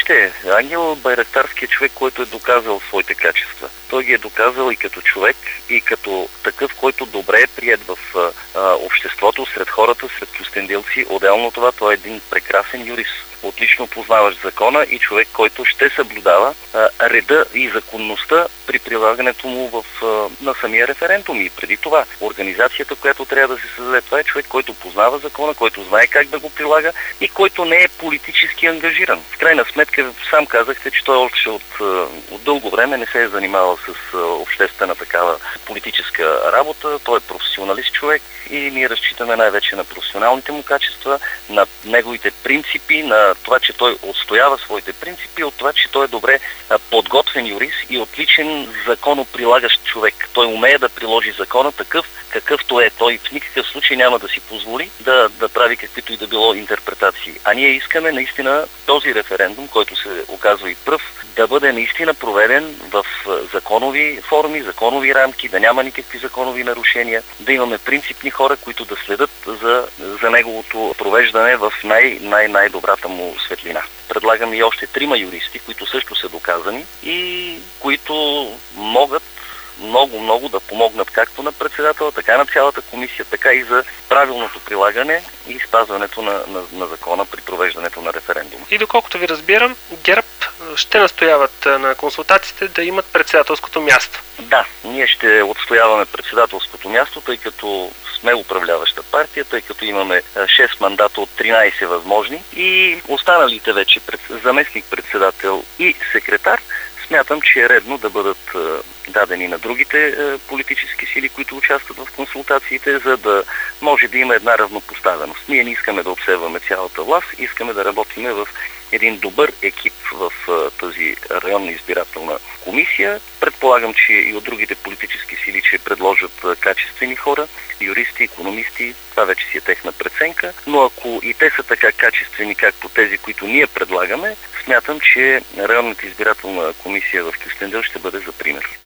Вижте, Ангел Байрактарски е човек, който е доказал своите качества. Той ги е доказал и като човек, и като такъв, който добре е приет в обществото, сред хората, сред кюстендилци. Отделно от това, той е един прекрасен юрист. Отлично познаващ закона и човек, който ще съблюдава реда и законността при прилагането му на самия референдум. И преди това, организацията, която трябва да се създаде, това е човек, който познава закона, който знае как да го прилага и който не е политически ангажиран. В крайна сметка, сам казахте, че той още от дълго време не се е занимавал с обществена такава политическа работа. Той е професионалист човек и ние разчитаме най-вече на професионалните му качества, на неговите принципи, на това, че той отстоява своите принципи, от това, че той е добре подготвен юрист и отличен законоприлагащ човек. Той умее да приложи закона такъв, какъвто е. Той в никакъв случай няма да си позволи да прави каквито и да било интерпретации. А ние искаме наистина този референдум, който се оказва и пръв, да бъде наистина проведен в законови форми, законови рамки, да няма никакви законови нарушения, да имаме принципни хора, които да следят за неговото провеждане в най-добрата му светлина. Предлагам и още 3 юристи, които също са доказани и които могат много да помогнат както на председателя, така на цялата комисия, така и за правилното прилагане и спазването на закона при провеждането на референдума. И доколкото ви разбирам, ГЕРБ ще настояват на консултациите да имат председателското място. Да, ние ще отстояваме председателското място, тъй като сме управляваща партия, тъй като имаме 6 мандата от 13 възможни и останалите вече заместник-председател и секретар смятам, че е редно да бъдат дадени на другите политически сили, които участват в консултациите, за да може да има една равнопоставеност. Ние не искаме да обсебваме цялата власт, искаме да работиме в един добър екип в тази районна избирателна комисия. Предполагам, че и от другите политически сили, че предложат качествени хора, юристи, икономисти, това вече си е техна преценка, но ако и те са така качествени, както тези, които ние предлагаме, смятам, че районната избирателна комисия в Кюстендил ще бъде за пример.